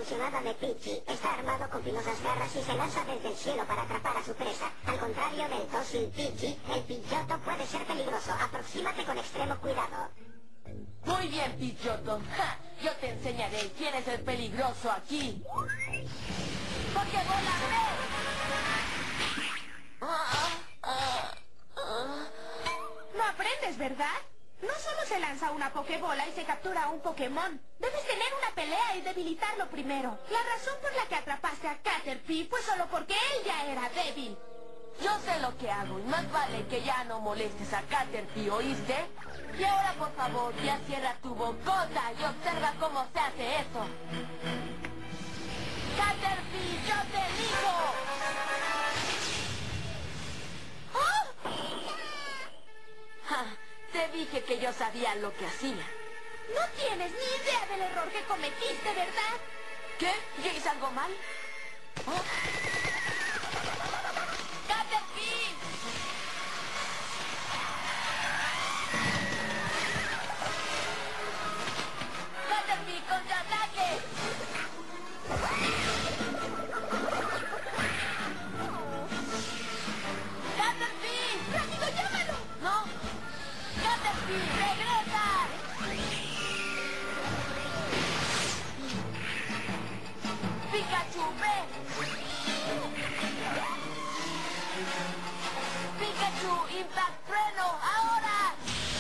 evolucionada de Pidgey está armado con pilosas garras y se lanza desde el cielo para atrapar a su presa. Al contrario del dócil Pidgey, el Pidgeotto puede ser peligroso. Aproxímate con extremo cuidado. Muy bien, Pidgeotto. ¡Ja! Yo te enseñaré quién es el peligroso aquí. ¡Pokébola No aprendes, ¿verdad? No solo se lanza una Pokébola y se captura a un Pokémon. Debes tener una pelea y debilitarlo primero. La razón por la que atrapaste a Caterpie fue solo porque él ya era débil. Yo sé lo que hago y más vale que ya no molestes a Caterpie, ¿oíste? Y ahora, por favor, ya cierra tu bocota y observa cómo se hace eso. ¡Caterpie, yo te digo! ¡Oh! ¡Ja! Te dije que yo sabía lo que hacía. No tienes ni idea del error que cometiste, ¿verdad? ¿Qué? ¿Yo hice algo mal? ¿Oh? ¡Caterpie! ¡Caterpie, contraataque! ¡Caterpie! ¡Rápido, llámalo! ¡No! ¡Caterpie, regresa! ¡Pikachu, ven! ¡Pikachu, Impact Freno, ahora!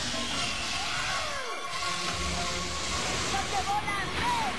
¡Pokébola, ven!